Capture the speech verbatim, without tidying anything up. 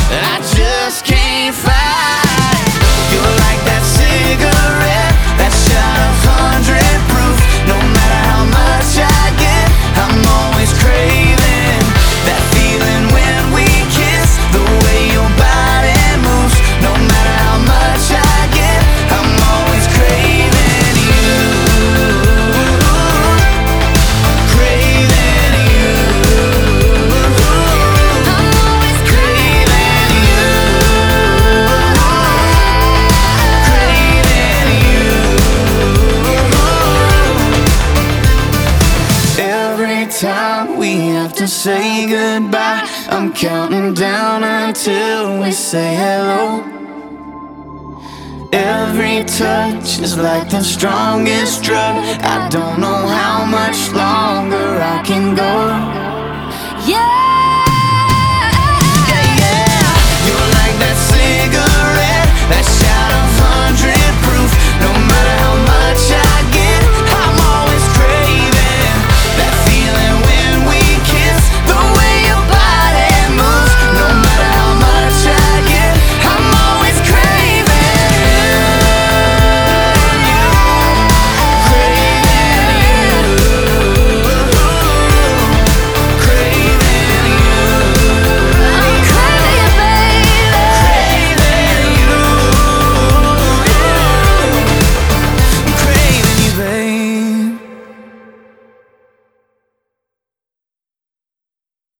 I just can't fight. You're like that cigarette, that shot of hundred proof. No matter how much I get, I'm always craving that feeling when we kiss, the way your body moves. No matter how much I get, I'm always craving you, craving you. I'm always craving you, craving you. Every time we have to say goodbye, I'm counting down until we say hello. Every touch is like the strongest drug. I don't know how much longer I can go. Yeah.